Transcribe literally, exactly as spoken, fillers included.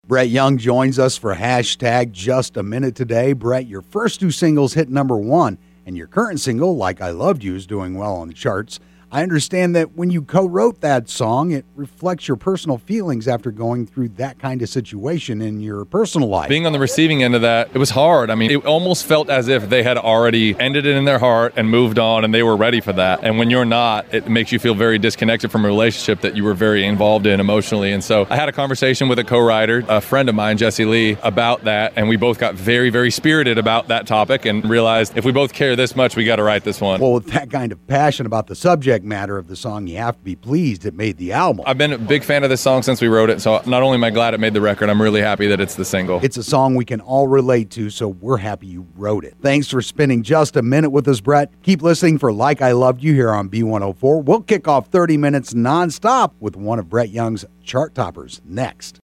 Brett Young joins us for hashtag Just a Minute today. Brett, your first two singles hit number one, and your current single, Like I Loved You, is doing well on the charts. I understand that when you co-wrote that song, it reflects your personal feelings after going through that kind of situation in your personal life. Being on the receiving end of that, it was hard. I mean, it almost felt as if they had already ended it in their heart and moved on, and they were ready for that. And when you're not, it makes you feel very disconnected from a relationship that you were very involved in emotionally. And so I had a conversation with a co-writer, a friend of mine, Jesse Lee, about that, and we both got very, very spirited about that topic and realized if we both care this much, we got to write this one. Well, with that kind of passion about the subject matter of the song, you have to be pleased it made the album. I've been a big fan of this song since we wrote it, so not only am I glad it made the record, I'm really happy that it's the single. It's a song we can all relate to, so we're happy you wrote it. Thanks for spending just a minute with us, Brett. Keep listening for Like I Loved You here on B one oh four. We'll kick off thirty minutes nonstop with one of Brett Young's chart toppers next.